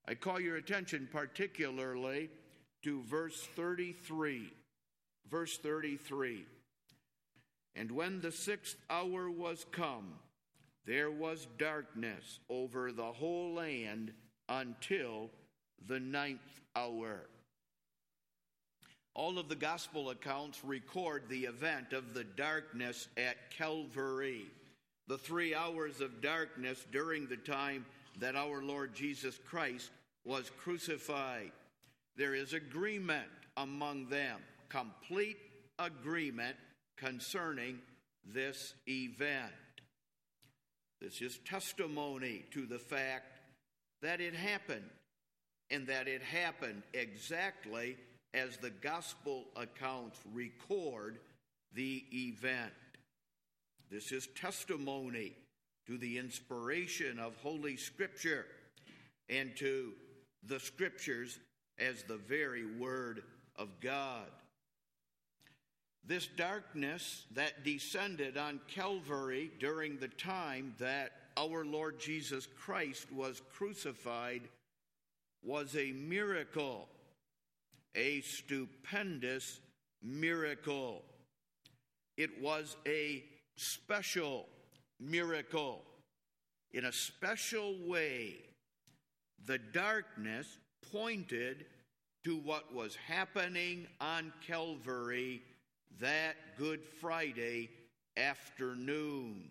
I call your attention particularly to verse 33. Verse 33. And when the 6th hour was come, there was darkness over the whole land until the 9th hour. All of the gospel accounts record the event of the darkness at Calvary, the 3 hours of darkness during the time that our Lord Jesus Christ was crucified. There is agreement among them, complete agreement concerning this event. This is testimony to the fact that it happened, and that it happened exactly as the gospel accounts record the event. This is testimony to the inspiration of Holy Scripture and to the Scriptures as the very Word of God. This darkness that descended on Calvary during the time that our Lord Jesus Christ was crucified was a miracle, a stupendous miracle. It was a special miracle. In a special way, the darkness pointed to what was happening on Calvary that Good Friday afternoon.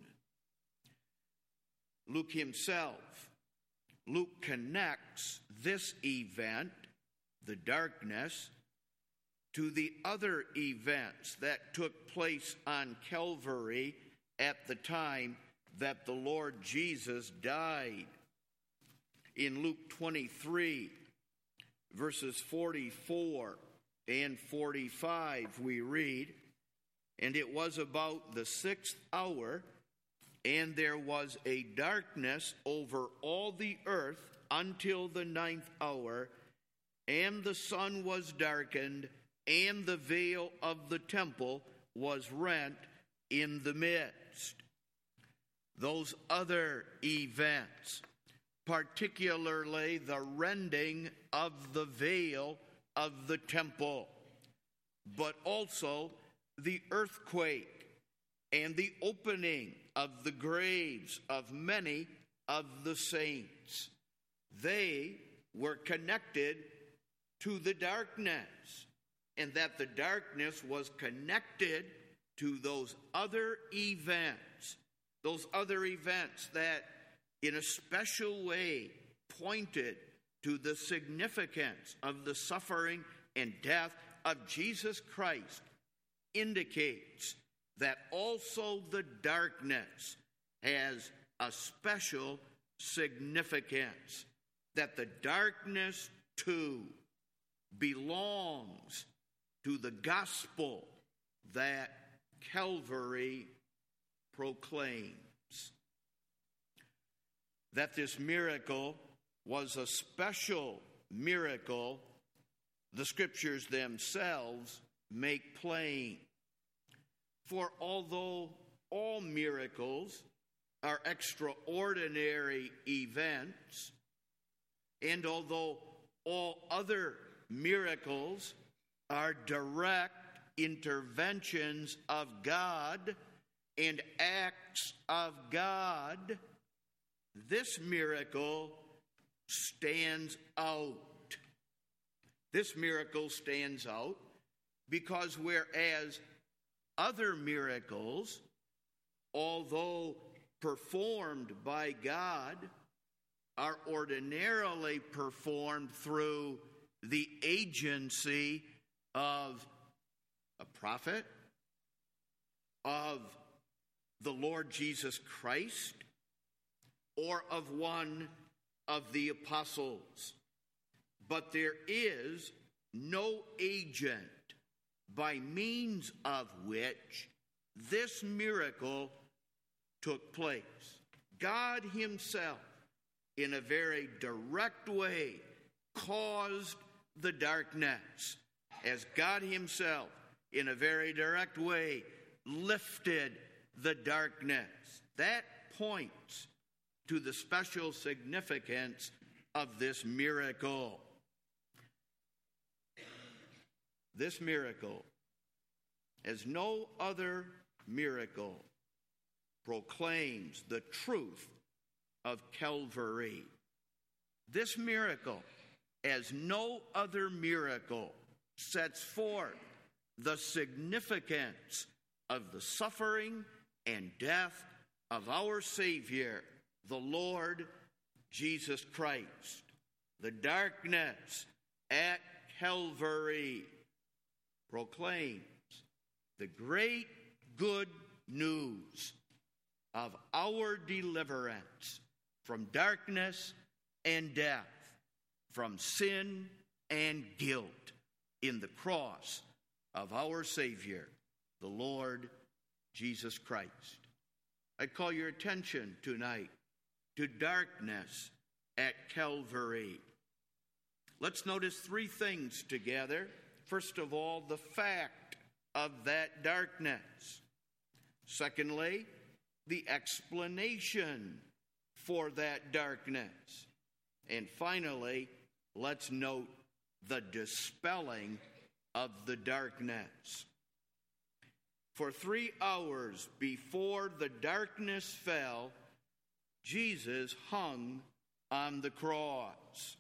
Luke connects this event, the darkness, to the other events that took place on Calvary at the time that the Lord Jesus died. In Luke 23, verses 44 and 45, we read, "And it was about the 6th hour, and there was a darkness over all the earth until the 9th hour, and the sun was darkened, and the veil of the temple was rent in the midst." Those other events, particularly the rending of the veil of the temple, but also the earthquake and the opening of the graves of many of the saints, they were connected to the darkness, and that the darkness was connected to those other events that in a special way pointed to the significance of the suffering and death of Jesus Christ, indicates that also the darkness has a special significance, that the darkness too belongs to the gospel that Calvary proclaims. That this miracle was a special miracle, the Scriptures themselves make plain. For although all miracles are extraordinary events, and although all other miracles are direct interventions of God and acts of God, this miracle stands out. This miracle stands out because whereas other miracles, although performed by God, are ordinarily performed through the agency of a prophet, of the Lord Jesus Christ, or of one of the apostles. But there is no agent by means of which this miracle took place. God Himself, in a very direct way, caused the darkness, as God Himself, in a very direct way, lifted the darkness. That points to the special significance of this miracle. This miracle, as no other miracle, proclaims the truth of Calvary. This miracle, as no other miracle, sets forth the significance of the suffering and death of our Savior, the Lord Jesus Christ. The darkness at Calvary proclaims the great good news of our deliverance from darkness and death, from sin and guilt, in the cross of our Savior, the Lord Jesus Christ. I call your attention tonight to darkness at Calvary. Let's notice three things together. First of all, the fact of that darkness. Secondly, the explanation for that darkness. And finally, let's note the dispelling of the darkness. For 3 hours before the darkness fell, Jesus hung on the cross.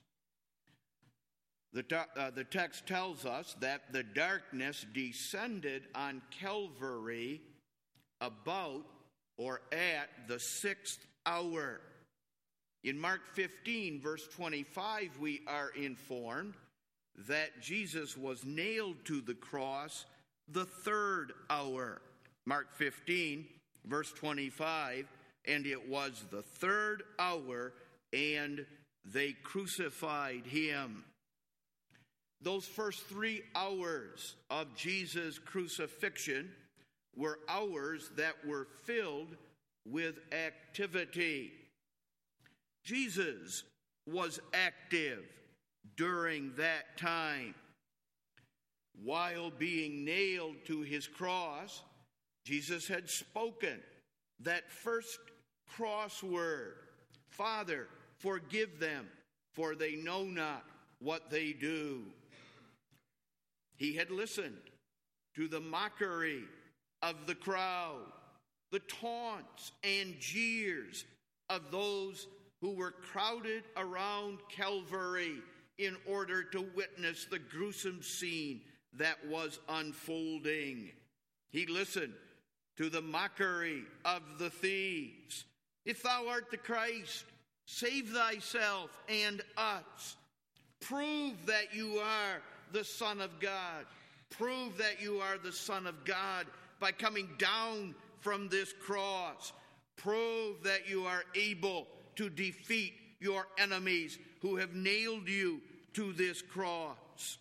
The text tells us that the darkness descended on Calvary about or at the 6th hour. In Mark 15, verse 25, we are informed that Jesus was nailed to the cross the 3rd hour. Mark 15, verse 25, and it was the 3rd hour, and they crucified him. Those first 3 hours of Jesus' crucifixion were hours that were filled with activity. Jesus was active during that time. While being nailed to his cross, Jesus had spoken that first crossword, "Father, forgive them, for they know not what they do." He had listened to the mockery of the crowd, the taunts and jeers of those who were crowded around Calvary in order to witness the gruesome scene that was unfolding. He listened to the mockery of the thieves. "If thou art the Christ, save thyself and us. Prove that you are the Son of God. Prove that you are the Son of God by coming down from this cross. Prove that you are able to defeat your enemies who have nailed you to this cross."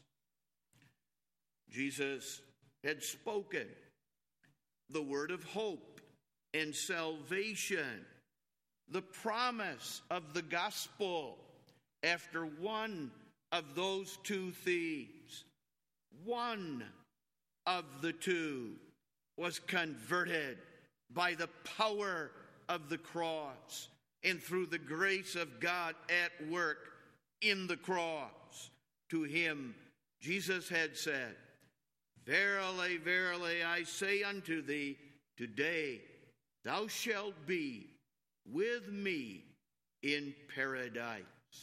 Jesus had spoken the word of hope and salvation, the promise of the gospel after one of those two thieves. One of the two was converted by the power of the cross and through the grace of God at work in the cross. To him, Jesus had said, "Verily, verily, I say unto thee, today thou shalt be with me in paradise."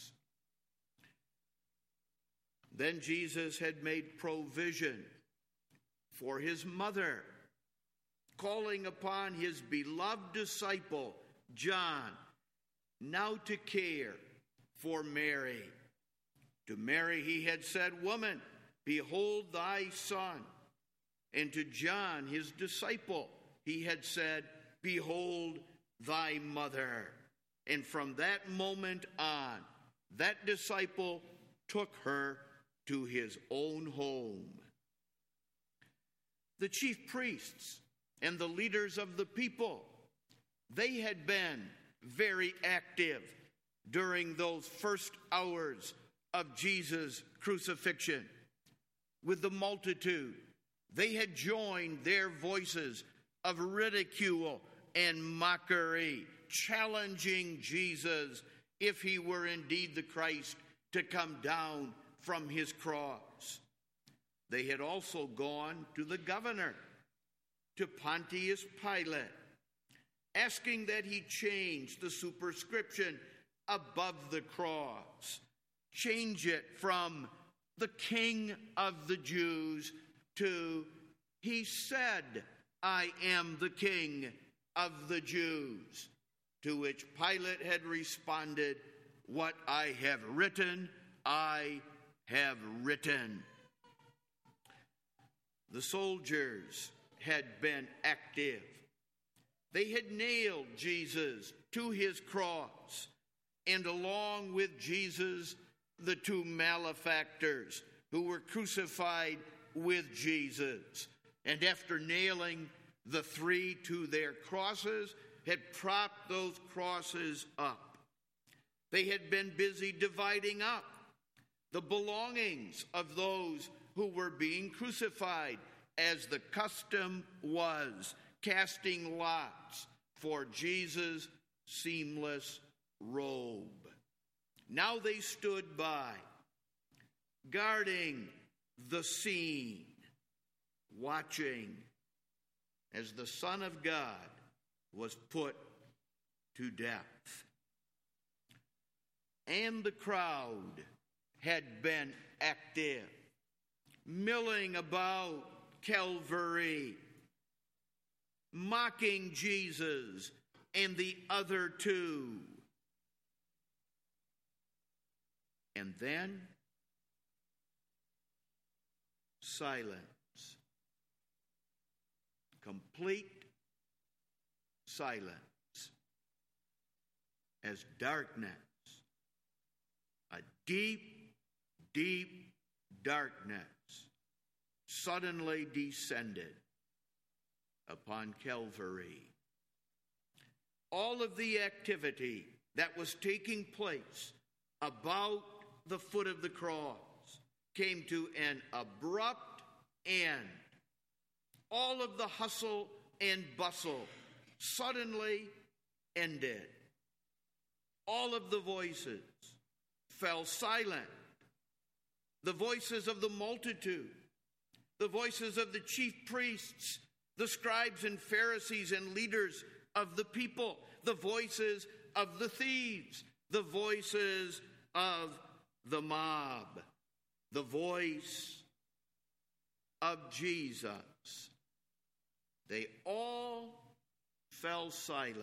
Then Jesus had made provision for his mother, calling upon his beloved disciple, John, now to care for Mary. To Mary he had said, "Woman, behold thy son." And to John, his disciple, he had said, "Behold thy mother." And from that moment on, that disciple took her to his own home. The chief priests and the leaders of the people, they had been very active during those first hours of Jesus' crucifixion. With the multitude, they had joined their voices of ridicule and mockery, challenging Jesus if he were indeed the Christ to come down from his cross. They had also gone to the governor, to Pontius Pilate, asking that he change the superscription above the cross, change it from the King of the Jews to, he said, I am the King of the Jews. To which Pilate had responded, what I have written, I have written. The soldiers had been active. They had nailed Jesus to his cross, and along with Jesus, the two malefactors who were crucified with Jesus. And after nailing the three to their crosses, had propped those crosses up. They had been busy dividing up the belongings of those who were being crucified, as the custom was, casting lots for Jesus' seamless robe. Now they stood by, guarding the scene, watching as the Son of God was put to death. And the crowd had been active, milling about Calvary, mocking Jesus and the other two. And then silence. Complete silence. As darkness, a deep, deep darkness, suddenly descended upon Calvary. All of the activity that was taking place about the foot of the cross came to an abrupt end. All of the hustle and bustle suddenly ended. All of the voices fell silent. The voices of the multitude, the voices of the chief priests, the scribes and Pharisees and leaders of the people, the voices of the thieves, the voices of the mob, the voice of Jesus. They all fell silent,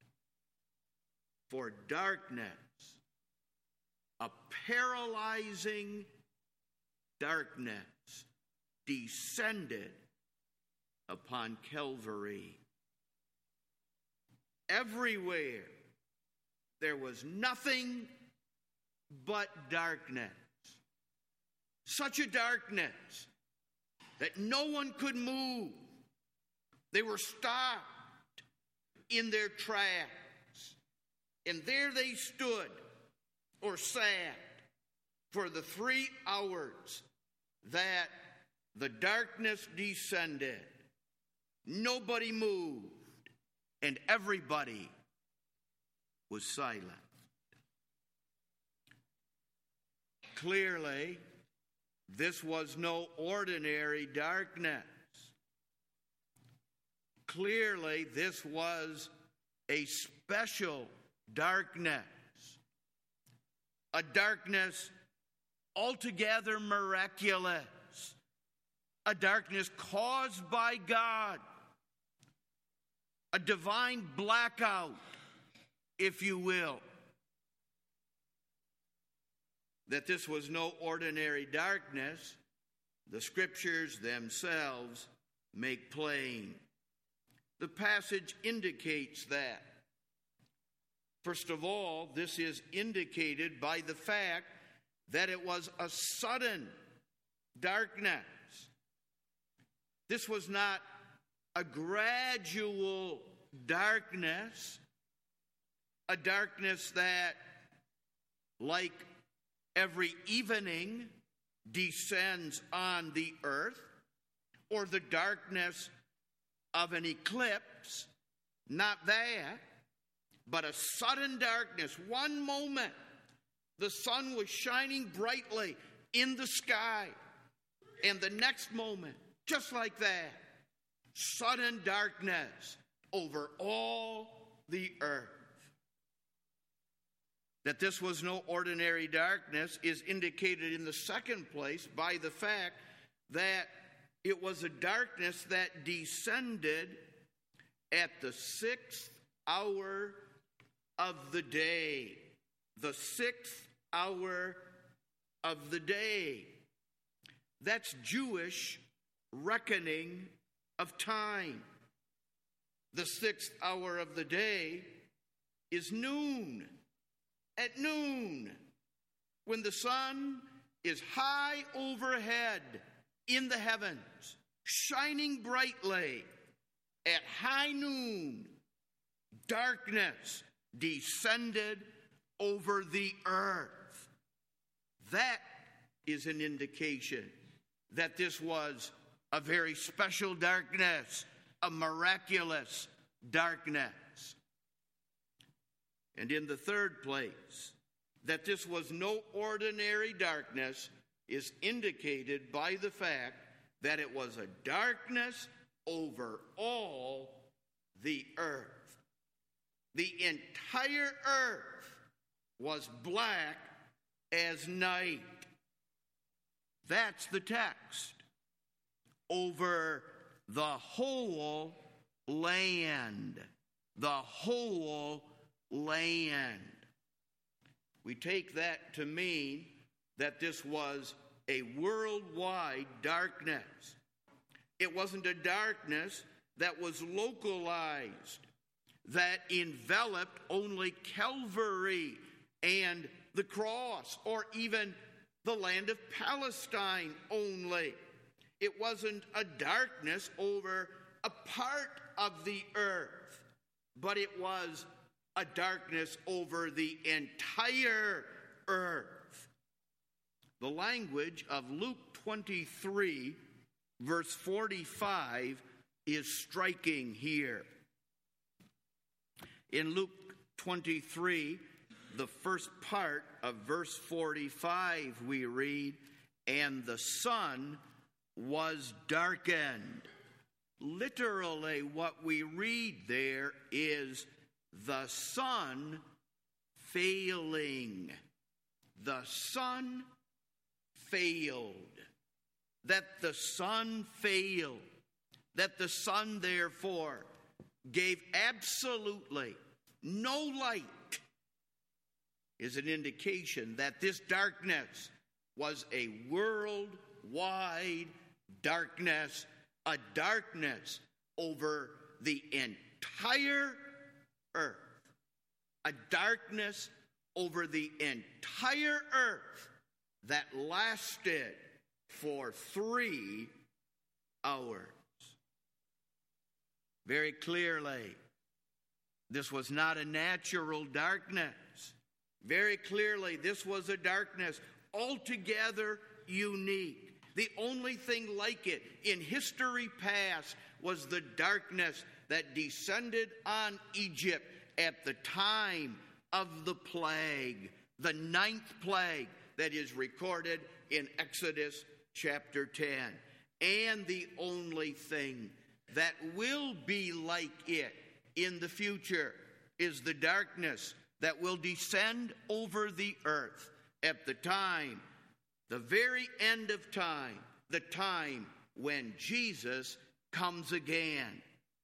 for darkness, a paralyzing darkness, descended upon Calvary. Everywhere there was nothing but darkness. Such a darkness that no one could move. They were stopped in their tracks. And there they stood or sat for the 3 hours that the darkness descended. Nobody moved, and everybody was silent. Clearly, this was no ordinary darkness. Clearly, this was a special darkness. A darkness altogether miraculous. A darkness caused by God. A divine blackout, if you will. That this was no ordinary darkness, the scriptures themselves make plain. The passage indicates that. First of all, this is indicated by the fact that it was a sudden darkness. This was not a gradual darkness, a darkness that, like every evening, descends on the earth, or the darkness of an eclipse. Not that. but a sudden darkness. One moment, the sun was shining brightly in the sky. And the next moment, just like that, sudden darkness over all the earth. That this was no ordinary darkness is indicated in the second place by the fact that it was a darkness that descended at the 6th hour of the day. The 6th hour of the day. That's Jewish reckoning of time. The 6th hour of the day is noon. At noon, when the sun is high overhead in the heavens, shining brightly, at high noon, darkness descended over the earth. That is an indication that this was a very special darkness, a miraculous darkness. And in the third place, that this was no ordinary darkness is indicated by the fact that it was a darkness over all the earth. The entire earth was black as night. That's the text. Over the whole land. The whole land. We take that to mean that this was a worldwide darkness. It wasn't a darkness that was localized, that enveloped only Calvary and the cross, or even the land of Palestine only. It wasn't a darkness over a part of the earth, but it was a darkness over the entire earth. The language of Luke 23, verse 45, is striking here. In Luke 23, the first part of verse 45, we read, "And the sun was darkened." Literally, what we read there is the sun failing. The sun failed. That the sun failed. That the sun, therefore, gave absolutely no light is an indication that this darkness was a worldwide darkness, a darkness over the entire earth, a darkness over the entire earth that lasted for 3 hours. Very clearly, this was not a natural darkness. Very clearly, this was a darkness altogether unique. The only thing like it in history past was the darkness that descended on Egypt at the time of the plague, the 9th plague that is recorded in Exodus chapter 10. And the only thing that will be like it in the future is the darkness that will descend over the earth at the time, the very end of time, the time when Jesus comes again.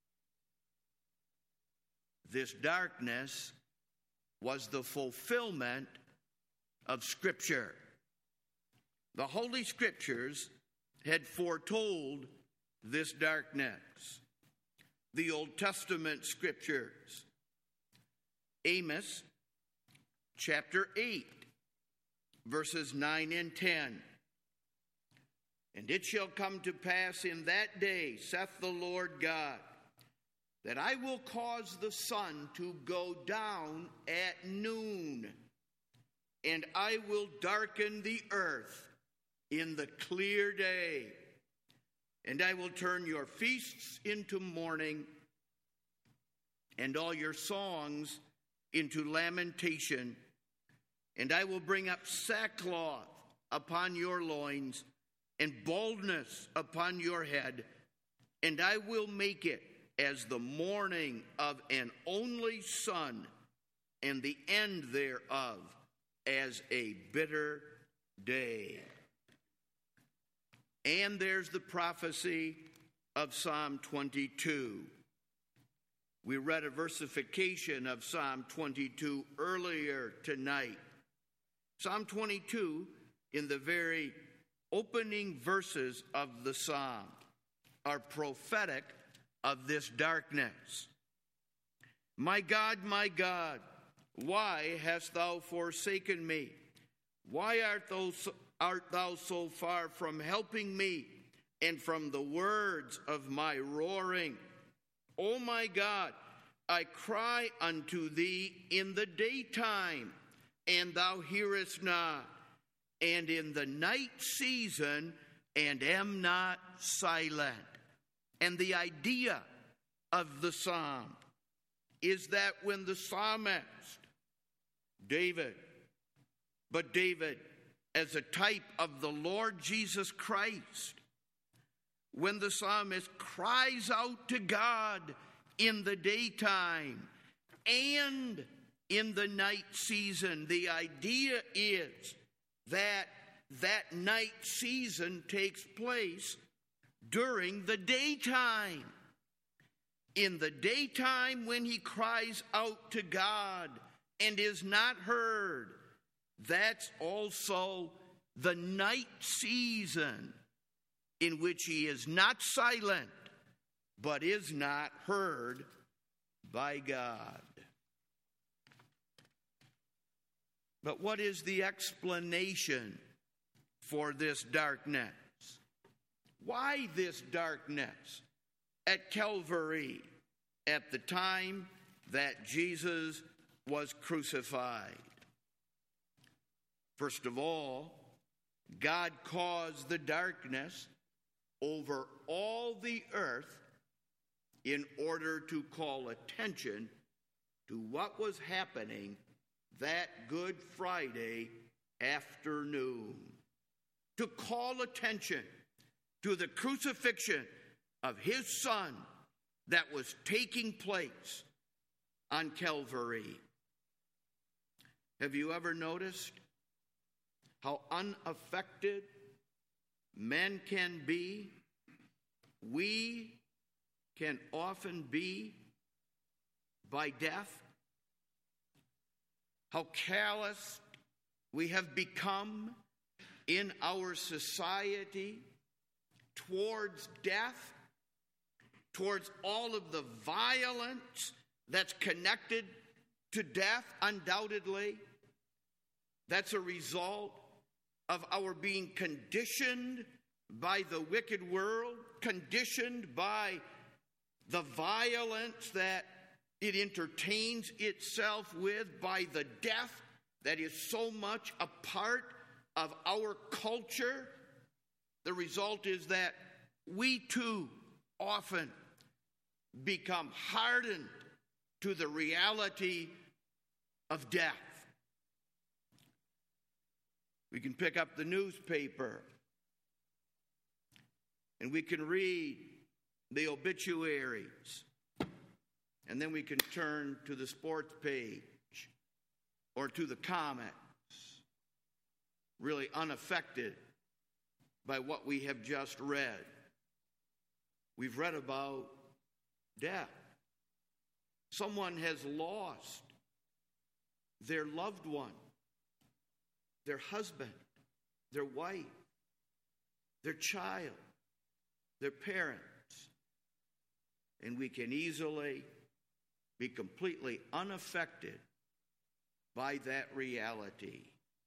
This darkness was the fulfillment of Scripture. The Holy Scriptures had foretold this darkness. The Old Testament Scriptures. Amos chapter 8, verses 9 and 10. "And it shall come to pass in that day, saith the Lord God, that I will cause the sun to go down at noon, and I will darken the earth in the clear day. And I will turn your feasts into mourning, and all your songs into lamentation, and I will bring up sackcloth upon your loins, and baldness upon your head, and I will make it as the mourning of an only son, and the end thereof as a bitter day. And there's the prophecy of Psalm 22. We read a versification of Psalm 22 earlier tonight. Psalm 22, in the very opening verses of the psalm, are prophetic of this darkness. My God, why hast thou forsaken me? Why art thou so far from helping me and from the words of my roaring? O my God, I cry unto thee in the daytime, and thou hearest not, and in the night season, and am not silent. And the idea of the psalm is that when the psalmist, David as a type of the Lord Jesus Christ, when the psalmist cries out to God in the daytime and in the night season, the idea is that night season takes place during the daytime. In the daytime, when he cries out to God and is not heard, that's also the night season in which he is not silent, but is not heard by God. But what is the explanation for this darkness? Why this darkness at Calvary at the time that Jesus was crucified? First of all, God caused the darkness over all the earth in order to call attention to what was happening that Good Friday afternoon. To call attention to the crucifixion of his son that was taking place on Calvary. Have you ever noticed how unaffected men can be? We can often be by death. How callous we have become in our society towards death, towards all of the violence that's connected to death, undoubtedly. That's a result of our being conditioned by the wicked world, conditioned by the violence that it entertains itself with, by the death that is so much a part of our culture. The result is that we too often become hardened to the reality of death. We can pick up the newspaper and we can read the obituaries, and then we can turn to the sports page or to the comics, really unaffected by what we have just read. We've read about death. Someone has lost their loved one, their husband, their wife, their child, their parents. And we can easily be completely unaffected by that reality.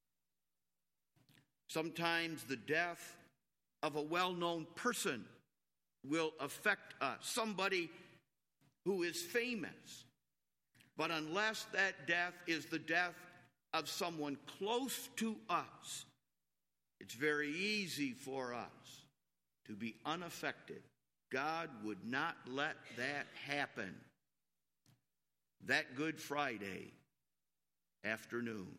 Sometimes the death of a well-known person will affect us, somebody who is famous. But unless that death is the death of someone close to us, it's very easy for us to be unaffected. God would not let that happen. That Good Friday afternoon.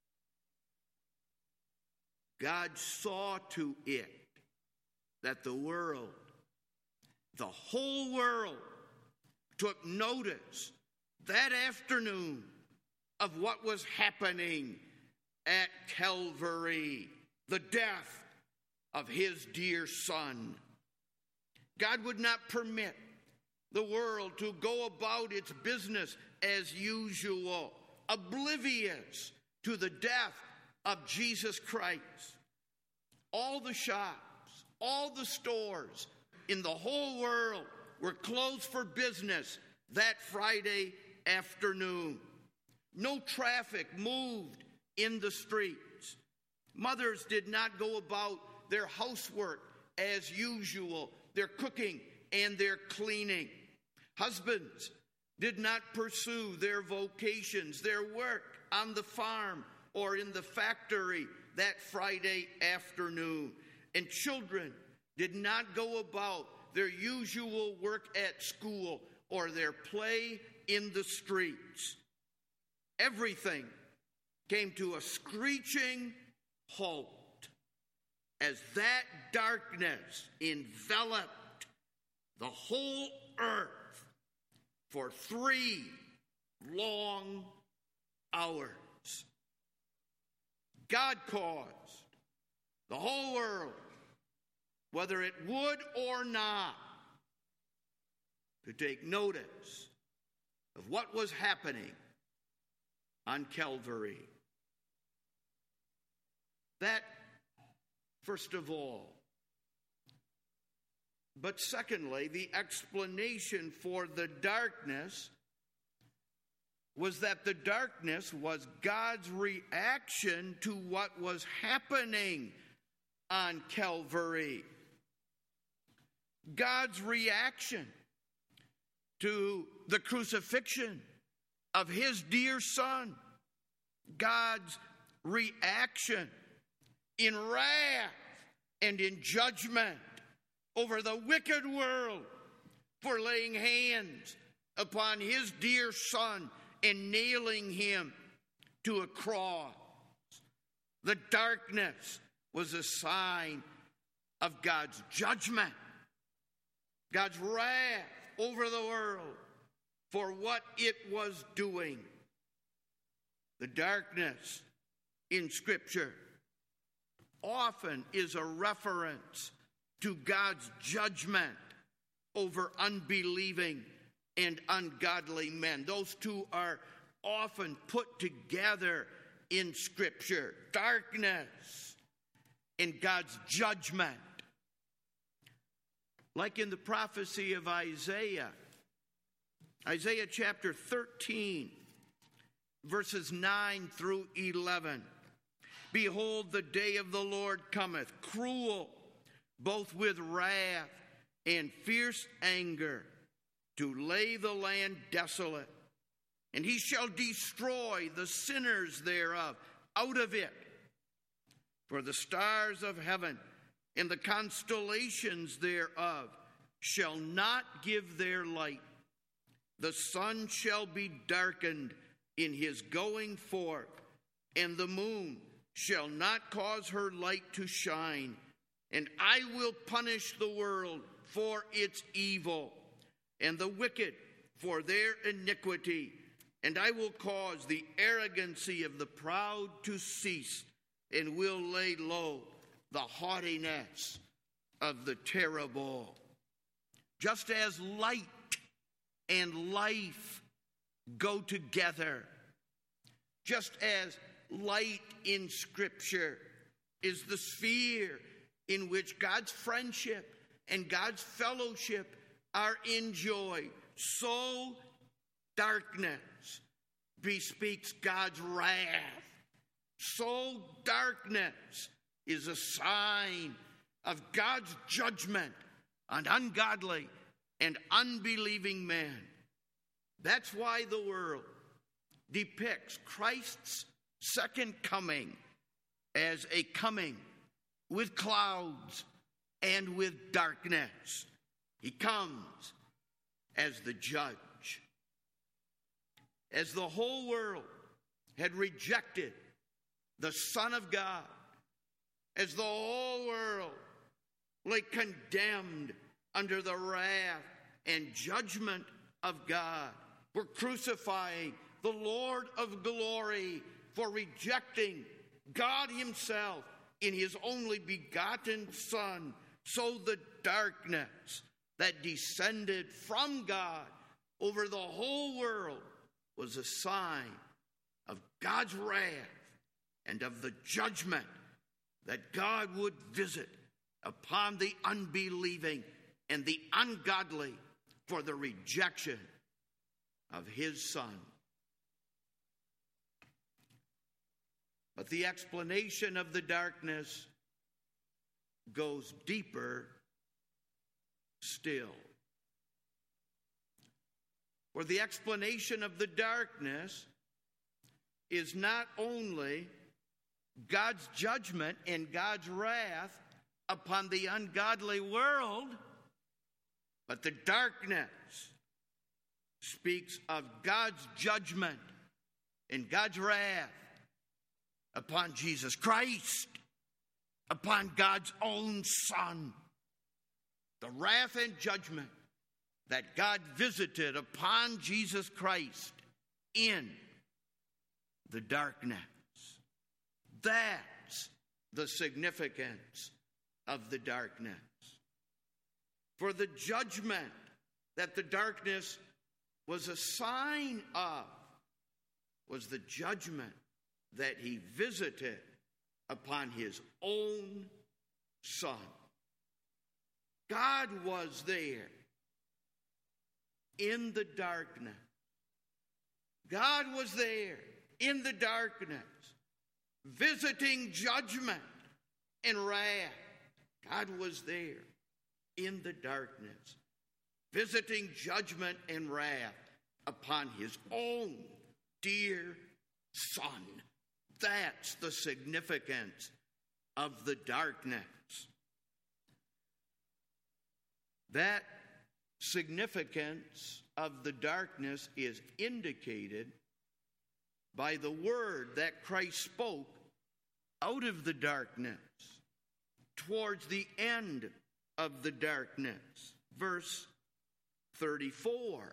God saw to it that the world, the whole world, took notice that afternoon of what was happening at Calvary, the death of his dear Son. God would not permit the world to go about its business as usual, oblivious to the death of Jesus Christ. All the shops, all the stores in the whole world were closed for business that Friday afternoon. No traffic moved in the streets. Mothers did not go about their housework as usual, their cooking and their cleaning. Husbands did not pursue their vocations, their work on the farm or in the factory that Friday afternoon. And children did not go about their usual work at school or their play in the streets. Everything came to a screeching halt as that darkness enveloped the whole earth for 3 long hours. God caused the whole world, whether it would or not, to take notice of what was happening on Calvary. That, first of all. But secondly, the explanation for the darkness was that the darkness was God's reaction to what was happening on Calvary. God's reaction to the crucifixion of his dear Son. God's reaction in wrath and in judgment over the wicked world for laying hands upon his dear Son and nailing him to a cross. The darkness was a sign of God's judgment, God's wrath over the world for what it was doing. The darkness in Scripture often is a reference to God's judgment over unbelieving and ungodly men. Those two are often put together in Scripture. Darkness and God's judgment. Like in the prophecy of Isaiah. Isaiah chapter 13, verses 9 through 11. Behold, the day of the Lord cometh, cruel, both with wrath and fierce anger, to lay the land desolate. And he shall destroy the sinners thereof out of it. For the stars of heaven and the constellations thereof shall not give their light. The sun shall be darkened in his going forth, and the moon shall not cause her light to shine. And I will punish the world for its evil, and the wicked for their iniquity. And I will cause the arrogancy of the proud to cease, and will lay low the haughtiness of the terrible. Just as light and life go together, just as light in Scripture is the sphere in which God's friendship and God's fellowship are enjoyed, so darkness bespeaks God's wrath. So darkness is a sign of God's judgment on ungodly and unbelieving men. That's why the world depicts Christ's second coming as a coming with clouds and with darkness. He comes as the judge. As the whole world had rejected the Son of God, as the whole world lay condemned under the wrath and judgment of God, for crucifying the Lord of glory, for rejecting God himself in his only begotten Son. So the darkness that descended from God over the whole world was a sign of God's wrath and of the judgment that God would visit upon the unbelieving and the ungodly for the rejection of his Son. But the explanation of the darkness goes deeper still. For the explanation of the darkness is not only God's judgment and God's wrath upon the ungodly world, but the darkness speaks of God's judgment and God's wrath upon Jesus Christ, upon God's own Son. The wrath and judgment that God visited upon Jesus Christ in the darkness. That's the significance of the darkness. For the judgment that the darkness was a sign of was the judgment that he visited upon his own Son. God was there in the darkness. God was there in the darkness, visiting judgment and wrath. God was there in the darkness, visiting judgment and wrath upon his own dear Son. That's the significance of the darkness. That significance of the darkness is indicated by the word that Christ spoke out of the darkness towards the end of the darkness. Verse 34.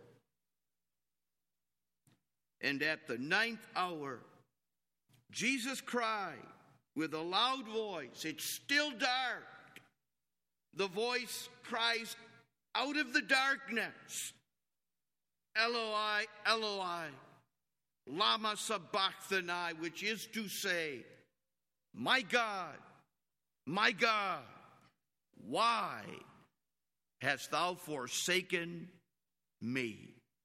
And at the 9th hour, Jesus cried with a loud voice. It's still dark. The voice cries out of the darkness, Eloi, Eloi, lama sabachthani, which is to say, my God, why hast thou forsaken me?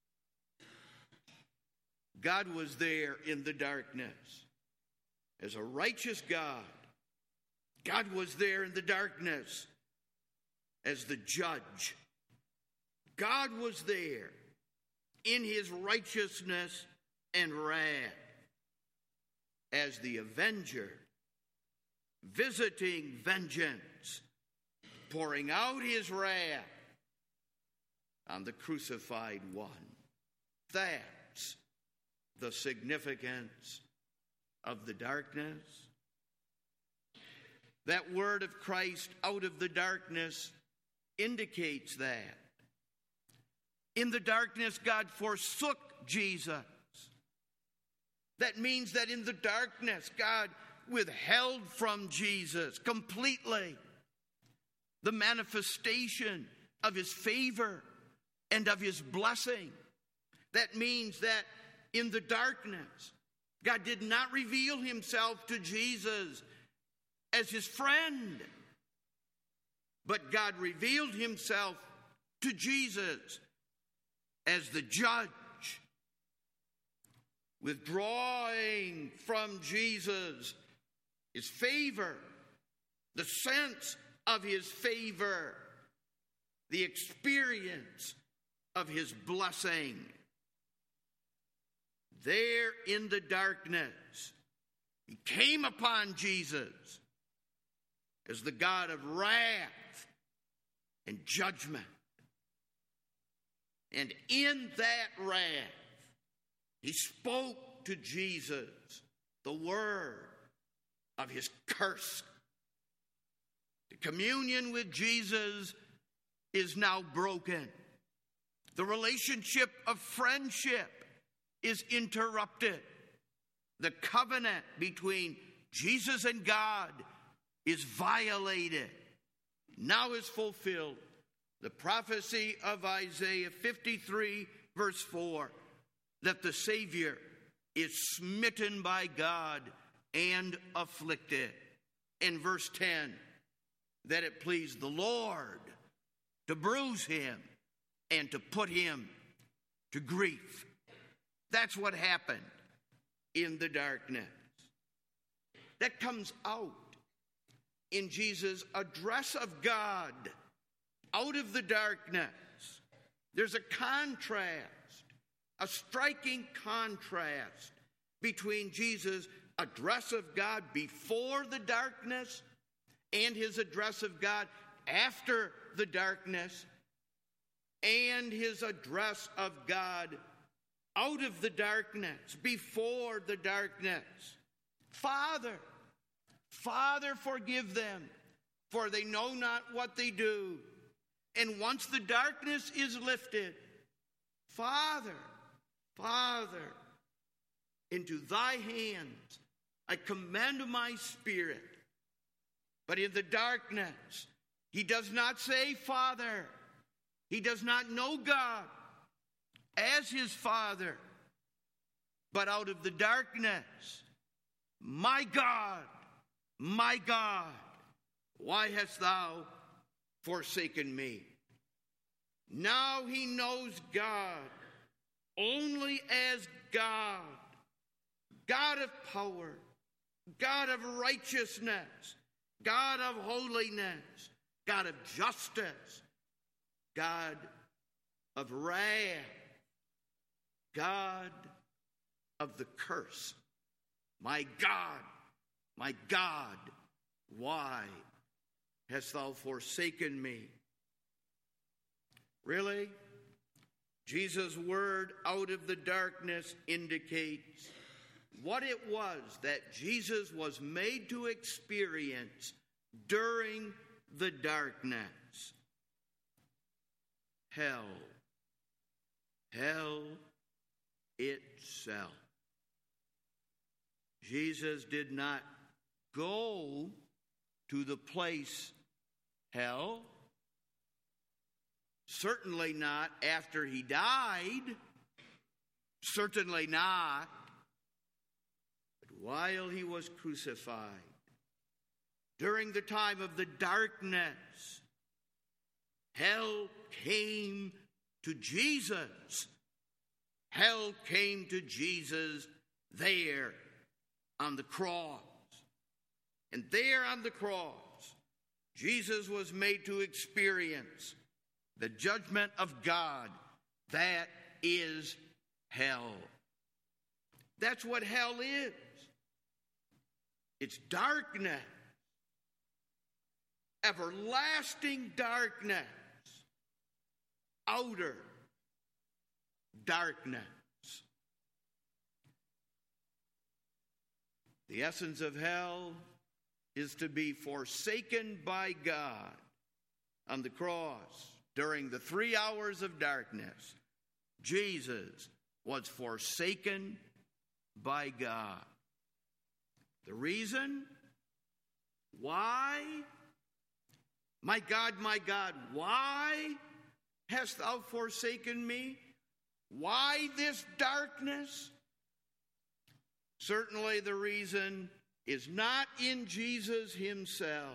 God was there in the darkness as a righteous God. God was there in the darkness as the judge. God was there in his righteousness and wrath as the avenger, visiting vengeance, pouring out his wrath on the crucified one. That's the significance of the darkness. That word of Christ out of the darkness indicates that. In the darkness, God forsook Jesus. That means that in the darkness, God withheld from Jesus completely the manifestation of his favor and of his blessing. That means that in the darkness, God did not reveal himself to Jesus as his friend, but God revealed himself to Jesus as the judge, withdrawing from Jesus his favor, the sense of his favor, the experience of his blessing. There in the darkness, he came upon Jesus as the God of wrath and judgment. And in that wrath, he spoke to Jesus the word of his curse. The communion with Jesus is now broken. The relationship of friendship is interrupted. The covenant between Jesus and God is violated. Now is fulfilled the prophecy of Isaiah 53, verse 4, that the Savior is smitten by God and afflicted. In verse 10, that it pleased the Lord to bruise him and to put him to grief. That's what happened in the darkness. That comes out in Jesus' address of God out of the darkness. There's a contrast, a striking contrast between Jesus' address of God before the darkness and his address of God after the darkness, and his address of God out of the darkness, before the darkness. Father, Father, forgive them, for they know not what they do. And once the darkness is lifted, Father, Father, into thy hands I commend my spirit. But in the darkness, he does not say Father. He does not know God as his Father. But out of the darkness, my God, why hast thou forsaken me? Now he knows God only as God, God of power, God of righteousness, God of holiness, God of justice, God of wrath, God of the curse. My God, why hast thou forsaken me? Really? Jesus' word out of the darkness indicates what it was that Jesus was made to experience during the darkness. Hell itself. Jesus did not go to the place hell. Certainly not after he died. Certainly not. But while he was crucified, during the time of the darkness, hell came to Jesus. Hell came to Jesus there on the cross. And there on the cross, Jesus was made to experience the judgment of God. That is hell. That's what hell is. It's darkness. Everlasting darkness. Outer darkness. The essence of hell is to be forsaken by God. On the cross, during the 3 hours of darkness, Jesus was forsaken by God. The reason? Why? My God, why hast thou forsaken me? Why this darkness? Certainly the reason is not in Jesus himself.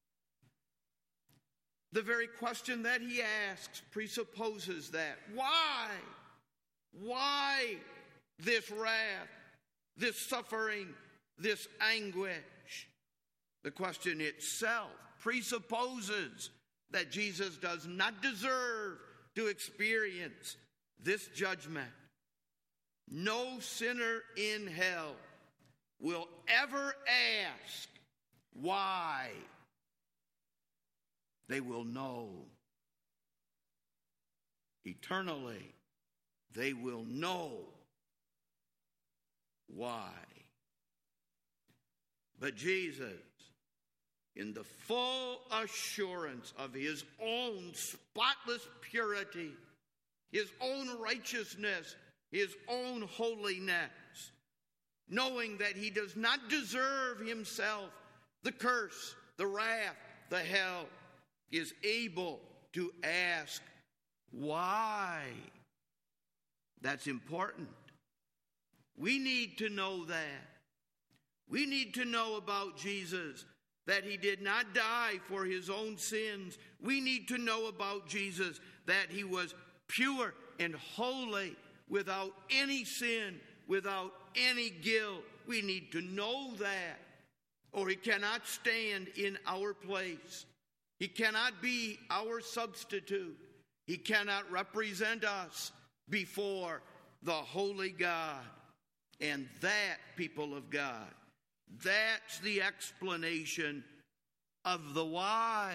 The very question that he asks presupposes that. Why? Why this wrath, this suffering, this anguish? The question itself presupposes that Jesus does not deserve to experience this judgment. No sinner in hell will ever ask why. They will know. Eternally, they will know why. But Jesus, in the full assurance of his own spotless purity, his own righteousness, his own holiness, knowing that he does not deserve himself the curse, the wrath, the hell, is able to ask, why? That's important. We need to know that. We need to know about Jesus, that he did not die for his own sins. We need to know about Jesus, that he was pure and holy, without any sin, without any guilt. We need to know that, or he cannot stand in our place. He cannot be our substitute. He cannot represent us before the holy God. And that, people of God, that's the explanation of the why.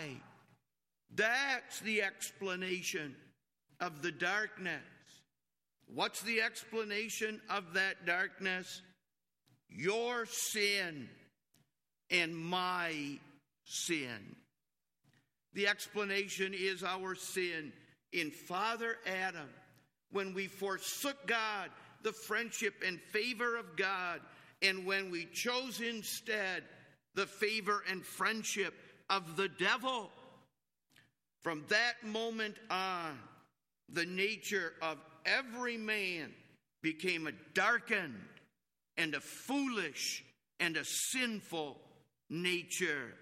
That's the explanation of the darkness. What's the explanation of that darkness? Your sin and my sin. The explanation is our sin in Father Adam, when we forsook God, the friendship and favor of God, and when we chose instead the favor and friendship of the devil. From that moment on, the nature of every man became a darkened and a foolish and a sinful nature.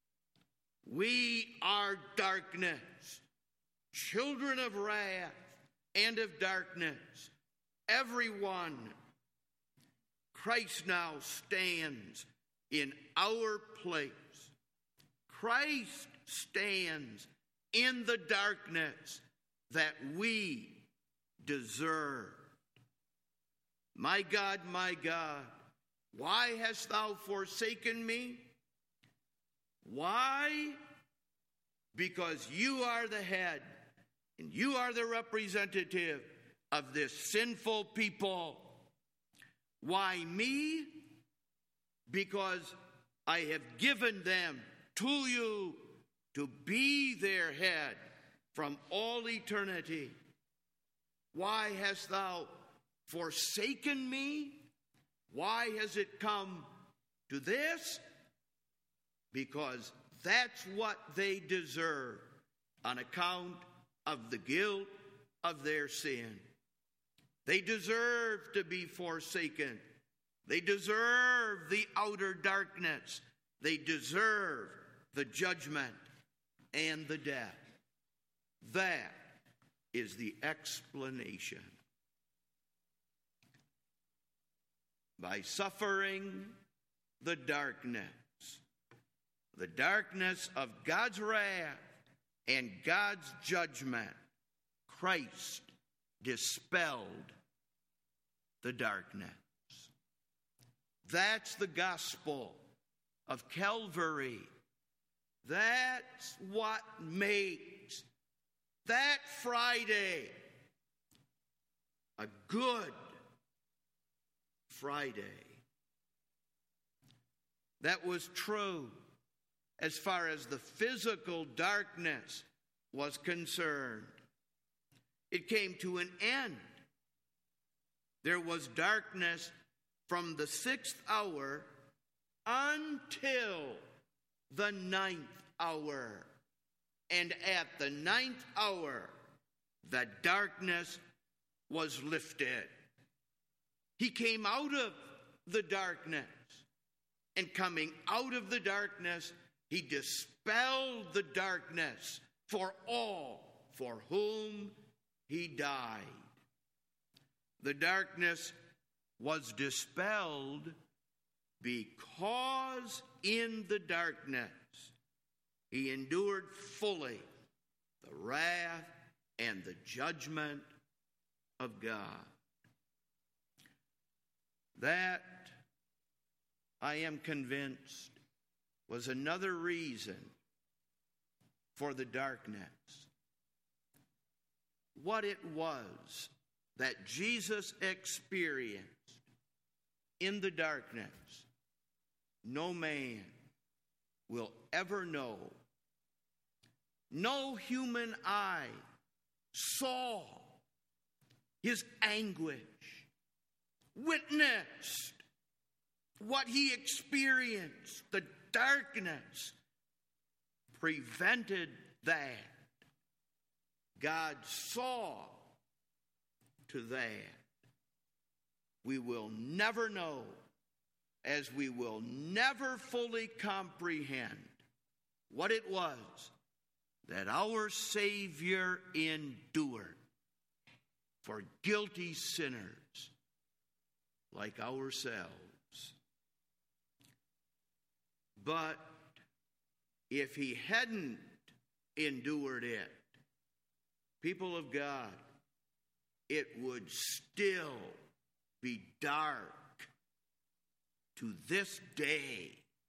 We are darkness, children of wrath and of darkness, everyone. Christ now stands in our place. Christ stands in the darkness that we deserve. My God, why hast thou forsaken me? Why? Because you are the head and you are the representative of this sinful people. Why me? Because I have given them to you to be their head from all eternity. Why hast thou forsaken me? Why has it come to this? Because that's what they deserve on account of the guilt of their sin. They deserve to be forsaken. They deserve the outer darkness. They deserve the judgment and the death. That is the explanation. By suffering the darkness of God's wrath and God's judgment, Christ dispelled the darkness. That's the gospel of Calvary. That's what makes that Friday a good Friday. That was true as far as the physical darkness was concerned. It came to an end. There was darkness from the 6th hour until the 9th hour. And at the 9th hour, the darkness was lifted. He came out of the darkness, and coming out of the darkness, he dispelled the darkness for all for whom he died. The darkness was dispelled because in the darkness he endured fully the wrath and the judgment of God. That, I am convinced, was another reason for the darkness. What it was that Jesus experienced in the darkness, no man will ever know. No human eye saw his anguish, witnessed what he experienced. The darkness prevented that. God saw to that. We will never know, as we will never fully comprehend what it was that our Savior endured for guilty sinners like ourselves. But if he hadn't endured it, people of God, it would still be dark to this day.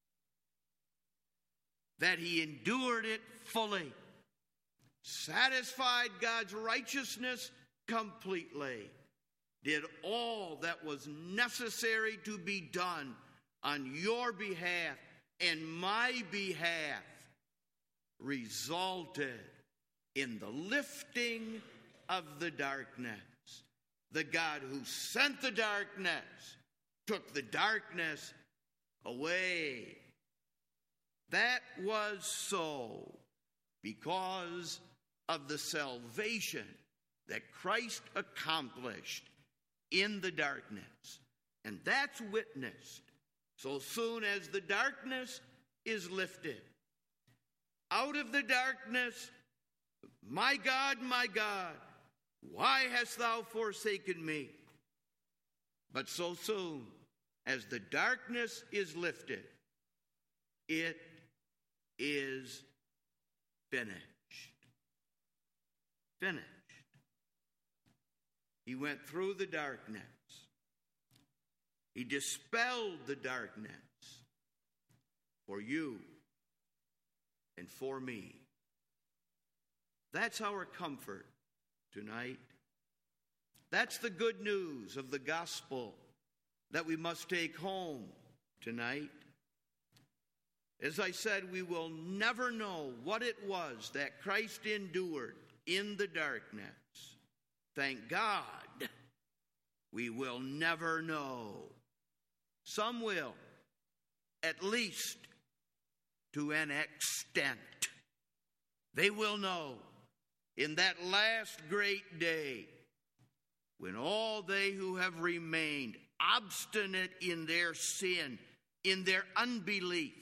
That he endured it fully, satisfied God's righteousness completely, did all that was necessary to be done on your behalf and my behalf, resulted in the lifting of the darkness. The God who sent the darkness took the darkness away. That was so because of the salvation that Christ accomplished in the darkness. And that's witnessed so soon as the darkness is lifted. Out of the darkness, my God, why hast thou forsaken me? But so soon as the darkness is lifted, it is finished. Finished. He went through the darkness. He dispelled the darkness for you and for me. That's our comfort tonight. That's the good news of the gospel that we must take home tonight. As I said, we will never know what it was that Christ endured in the darkness. Thank God, we will never know. Some will, at least to an extent. They will know in that last great day, when all they who have remained obstinate in their sin, in their unbelief,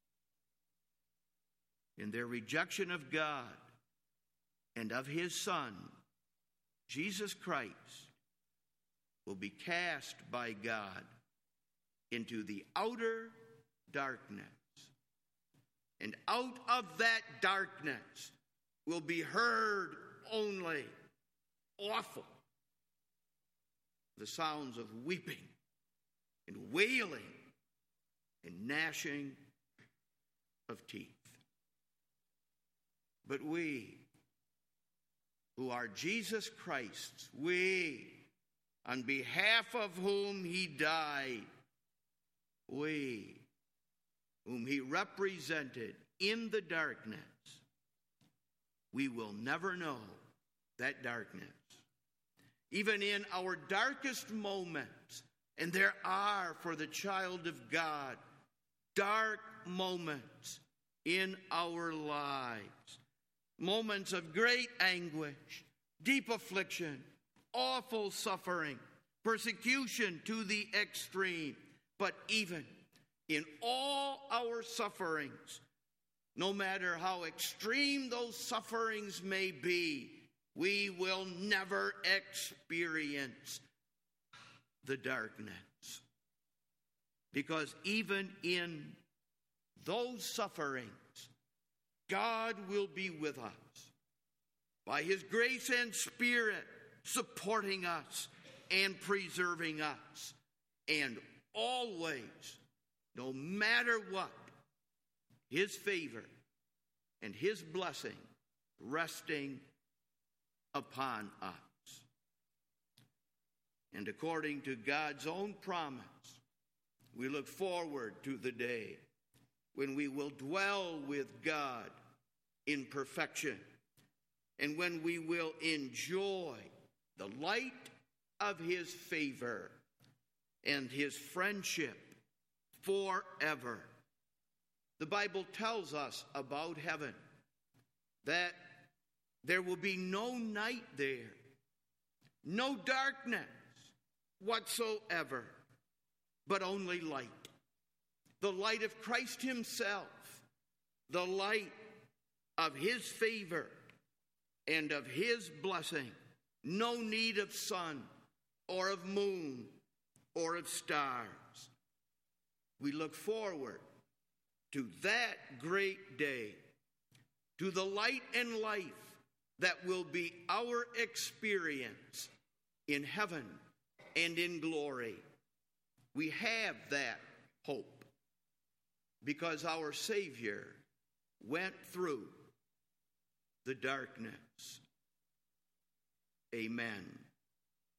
in their rejection of God and of his Son, Jesus Christ, will be cast by God into the outer darkness. And out of that darkness will be heard only awful the sounds of weeping and wailing and gnashing of teeth. But we, who are Jesus Christ's, we, on behalf of whom he died, we, whom he represented in the darkness, we will never know that darkness. Even in our darkest moments, and there are for the child of God, dark moments in our lives, moments of great anguish, deep affliction, awful suffering, persecution to the extreme. But even in all our sufferings, no matter how extreme those sufferings may be, we will never experience the darkness. Because even in those sufferings, God will be with us by his grace and Spirit, supporting us and preserving us. And always, no matter what, his favor and his blessing resting upon us. And according to God's own promise, We look forward to the day when we will dwell with God in perfection, and when we will enjoy the light of his favor and his friendship forever. The Bible tells us about heaven that there will be no night there, no darkness whatsoever, but only light. The light of Christ himself, the light of his favor and of his blessing. No need of sun or of moon or of stars. We look forward to that great day, to the light and life that will be our experience in heaven and in glory. We have that hope because our Savior went through the darkness. Amen.